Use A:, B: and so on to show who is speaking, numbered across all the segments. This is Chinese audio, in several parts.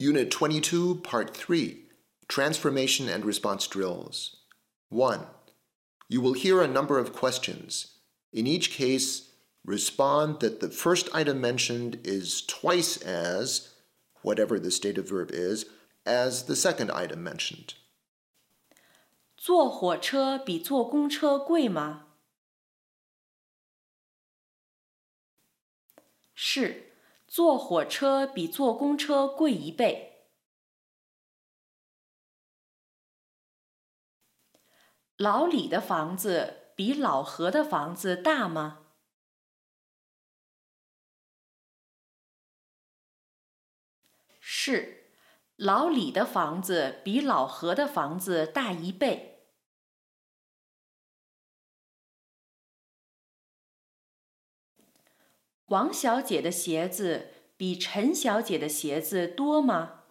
A: Unit 22, Part 3, Transformation and Response Drills. 1. You will hear a number of questions. In each case, respond that the first item mentioned is twice as, whatever the stative verb is, as the second item mentioned.
B: 坐火车比坐公车贵吗？是，坐火车比坐公车贵1倍。老李的房子比老何的房子大吗？是，老李的房子比老何的房子大1倍。王小姐的鞋子比陈小姐的鞋子多吗？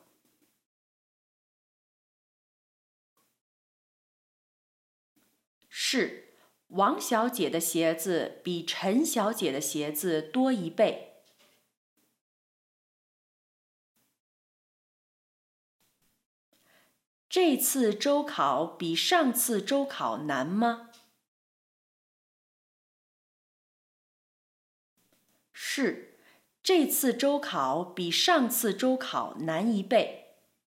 B: 是，王小姐的鞋子比陈小姐的鞋子多1倍。这次周考比上次周考难吗？是，这次周考比上次周考难1倍。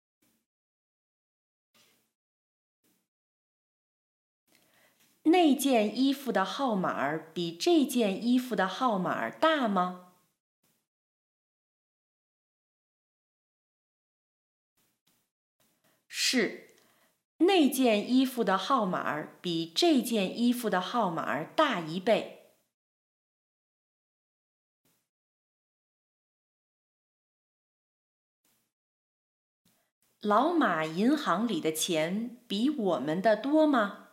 B: 那件衣服的号码比这件衣服的号码大吗？是，那件衣服的号码比这件衣服的号码大1倍。老马银行里的钱比我们的多吗？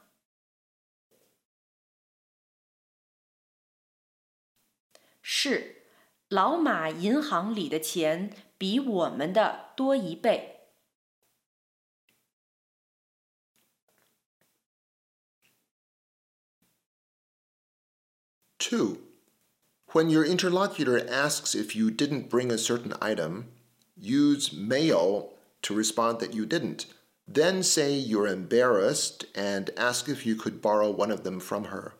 B: 是，老马银行里的钱比我们的多1倍。
A: 2. When your interlocutor asks if you didn't bring a certain item, use mayo to respond that you didn't. Then say you're embarrassed and ask if you could borrow one of them from her.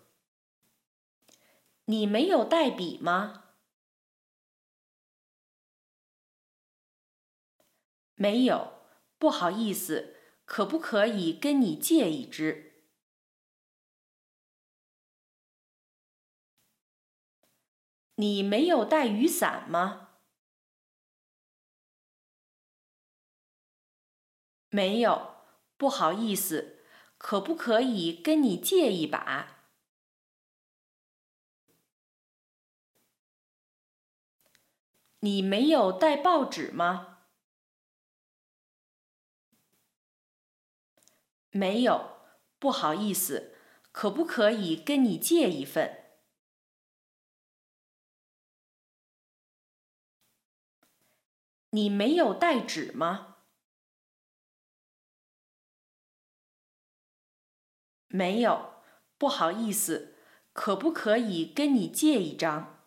B: 你没有带笔吗？没有，不好意思，可不可以跟你借一支？你没有带雨伞吗？没有，不好意思，可不可以跟你借一把？你没有带报纸吗？没有，不好意思，可不可以跟你借一份？你没有带纸吗？没有，不好意思，可不可以跟你借一张？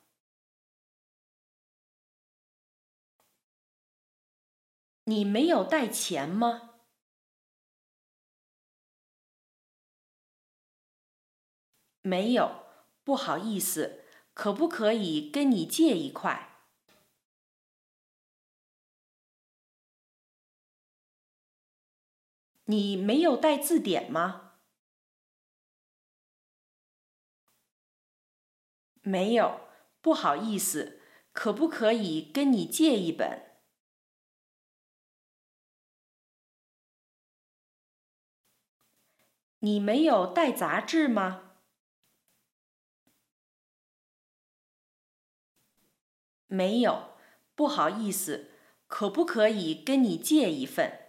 B: 你没有带钱吗？没有，不好意思，可不可以跟你借一块？你没有带字典吗？没有，不好意思，可不可以跟你借一本？你没有带杂志吗？没有，不好意思，可不可以跟你借一份？